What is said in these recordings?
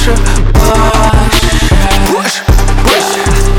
больше, больше, больше,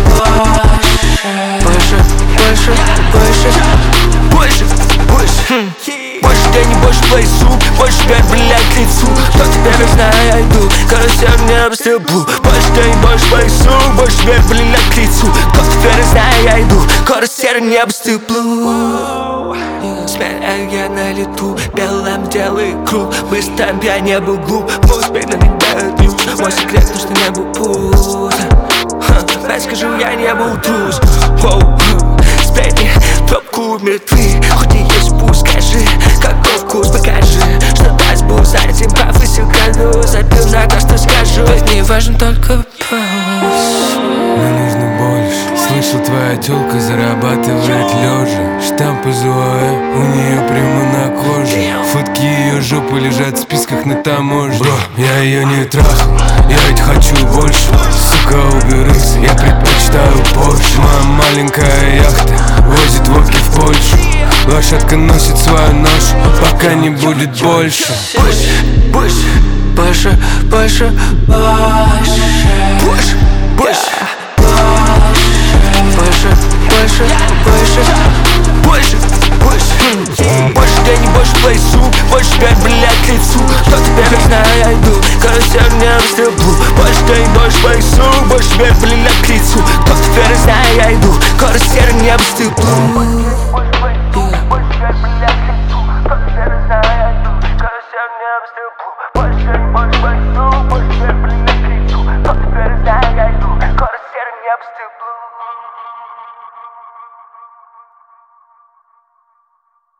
больше, больше, больше, больше, больше. Больше тени, больше плейсу, больше пять, блядь, к лицу. Кто теперь не знаю, я иду, карусель мне обстеплю. Больше тени, больше плейсу, больше пять, блядь, к лицу. Кто теперь не знаю, я иду, карусель мне обстеплю. Смея я на лету, белым делай круг. Быстро я не был глуп, мой успех надоедает люкс. Мой секрет, то что не был пуст. Опять скажу, я не был трус. Сплетни, тропку мертвы. Хоть и есть пусть, скажи, каков вкус, покажи. Что даст буз, за этим прав и сил краду. Забил на то, что скажу, ведь не важен только пауз. Мне нужно больше. Слышал, твоя тёлка зарабатывает лежа. Штамп из УАЭ у нее прямо на коже. Фотки ее жопы лежат в списках на таможне. Я ее не трахал, я ведь хочу больше. Сука, уберись, я предпочитаю Порше. Моя маленькая яхта возит водки в Польшу. Лошадка носит свою ношу, пока не будет больше. Больше, больше, больше, больше, больше, больше, больше, больше, больше, больше, больше, больше тени, больше плейсу, больше пять, блядь, к лицу. Кто теперь не знаю, я иду, карусель мне обстеплю. Больше тени, больше плейсу, больше пять, блядь, к лицу. Кто теперь не знаю, я иду, карусель мне обстеплю. Больше, блядь, к лицу. Как я не знаю, я иду, карусель мне обстеплю.